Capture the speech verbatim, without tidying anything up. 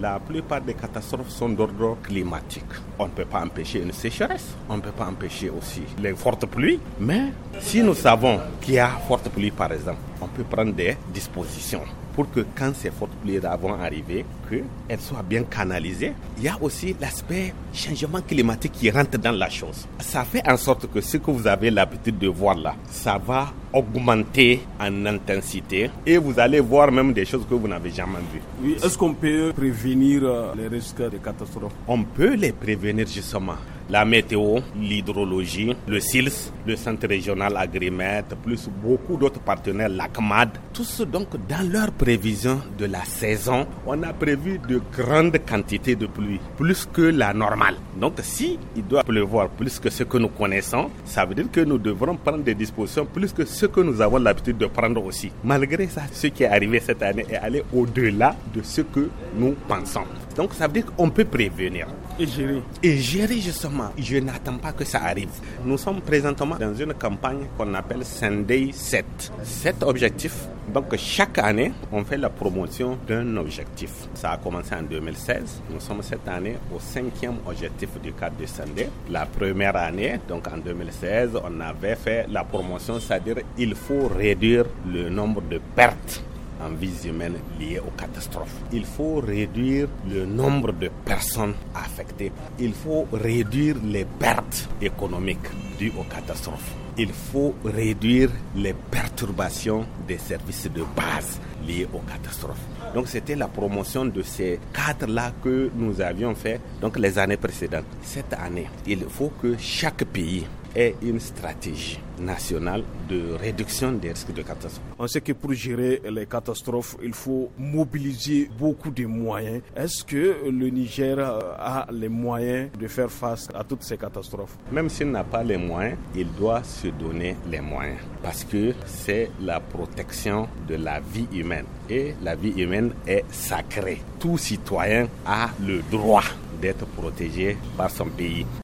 la plupart des catastrophes sont d'ordre climatique. On ne peut pas empêcher une sécheresse, on ne peut pas empêcher aussi les fortes pluies, mais si nous savons qu'il y a forte pluie par exemple, on peut prendre des dispositions pour que quand ces fortes pluies vont arriver, qu'elles soient bien canalisées. Il y a aussi l'aspect changement climatique qui rentre dans la chose. Ça fait en sorte que ce que vous avez l'habitude de voir là, ça va augmenter en intensité et vous allez voir même des choses que vous n'avez jamais vues. Oui, est-ce qu'on peut prévenir les risques de catastrophes? On peut les prévenir justement. La météo, l'hydrologie, le S I L S, le Centre régional Agrimètre, plus beaucoup d'autres partenaires, l'A C M A D. Tous donc dans leur prévision de la saison, on a prévu de grandes quantités de pluie, plus que la normale. Donc si il doit pleuvoir plus que ce que nous connaissons, ça veut dire que nous devrons prendre des dispositions plus que ce que nous avons l'habitude de prendre aussi. Malgré ça, ce qui est arrivé cette année est allé au-delà de ce que nous pensons. Donc ça veut dire qu'on peut prévenir. Et gérer. Et gérer justement. Je n'attends pas que ça arrive. Nous sommes présentement dans une campagne qu'on appelle Sunday sept. Cet objectif, donc chaque année, on fait la promotion d'un objectif. Ça a commencé en deux mille seize. Nous sommes cette année au cinquième objectif du cadre de Sunday. La première année, donc en deux mille seize, on avait fait la promotion, c'est-à-dire il faut réduire le nombre de pertes en vies humaines liées aux catastrophes. Il faut réduire le nombre de personnes affectées. Il faut réduire les pertes économiques dues aux catastrophes. Il faut réduire les perturbations des services de base liés aux catastrophes. Donc c'était la promotion de ces cadres-là que nous avions fait donc les années précédentes. Cette année, il faut que chaque pays ait une stratégie nationale de réduction des risques de catastrophes. On sait que pour gérer les catastrophes, il faut mobiliser beaucoup de moyens. Est-ce que le Niger a les moyens de faire face à toutes ces catastrophes? Même s'il n'a pas les moyens, il doit se donner les moyens parce que c'est la protection de la vie humaine et la vie humaine est sacrée. Tout citoyen a le droit d'être protégé par son pays.